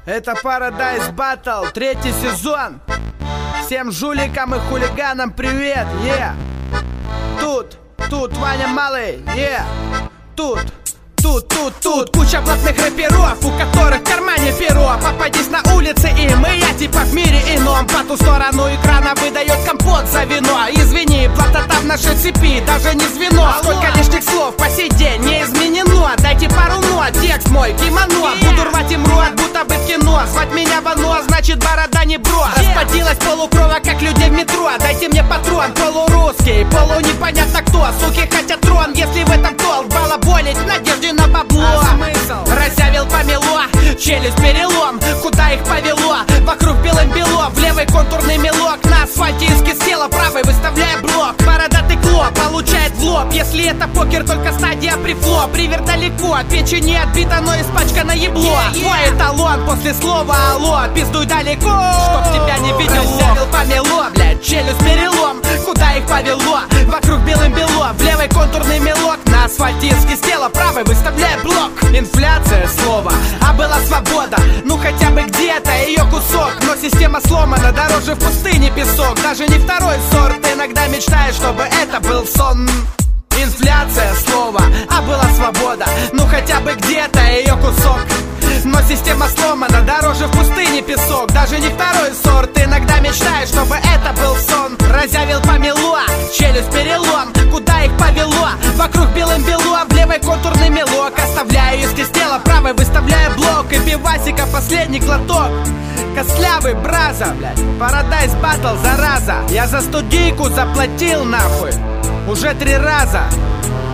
Это Paradise Battle, 3-й сезон. Всем жуликам и хулиганам привет, Тут Ваня Малый, Тут куча блатных рэперов, у которых в кармане перо. Попадись на улице им, и я типа в мире ином. По ту сторону экрана выдает компот за вино. Извини, платота в нашей цепи даже не звено. Сколько лишних слов по сей день не изменено. Дайте пару нот, текст мой кимоно. Буду рвать им рот, будто бы в кино. Звать меня Вано, значит борода не бро. Расплодилась полукрова, как люди в метро. Дайте мне патрон, полурусский, полу непонятно кто. Суки хотят трон, если в этом толк. Балаболить в надежде на бабло. Разявил помело, челюсть перелом. Куда их повело? Вокруг белым-бело. В левый контурный мелок. На асфальте из села, правой выставляя блок. Бородатый клоп получает в лоб. Если это покер, только стадия прифло. Привер далеко, от печени отбито, но испачкано ебло. Твой эталон после слова алло. Пиздуй далеко, чтоб тебя не видел. Разявил помело, блядь, челюсть перелом. Куда их повело? Вокруг белым-бело. В левый контурный мелок. На асфальте из тела, правой выставляя блок. Инфляция слова, а была свобода. Ну хотя бы где-то ее кусок. Но система сломана, дороже в пустыне песок. Даже не второй сорт, иногда мечтаешь, чтобы это был сон. Инфляция слова, а была свобода. Ну хотя бы где-то ее кусок. Но система сломана, дороже в пустыне песок. Даже не второй сорт, иногда мечтаешь, чтобы это был сон. Разявил помело, челюсть перелом. Куда их повело? Вокруг белым-бело, в левой контурный мелок. Оставляю из тела, правой выставляю блок. И пивасика последний глоток. Костлявый браза, блядь, Paradise Battle, зараза. Я за студийку заплатил нахуй уже 3 раза.